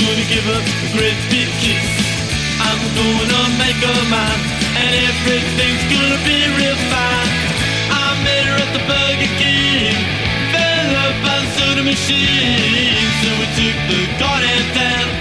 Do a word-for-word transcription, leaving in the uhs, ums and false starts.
gonna give her a great big kiss. I'm gonna make her mine, and everything's gonna be real fine. I met her at the Burger King, fell her by the soda machine. So we took the car downtown,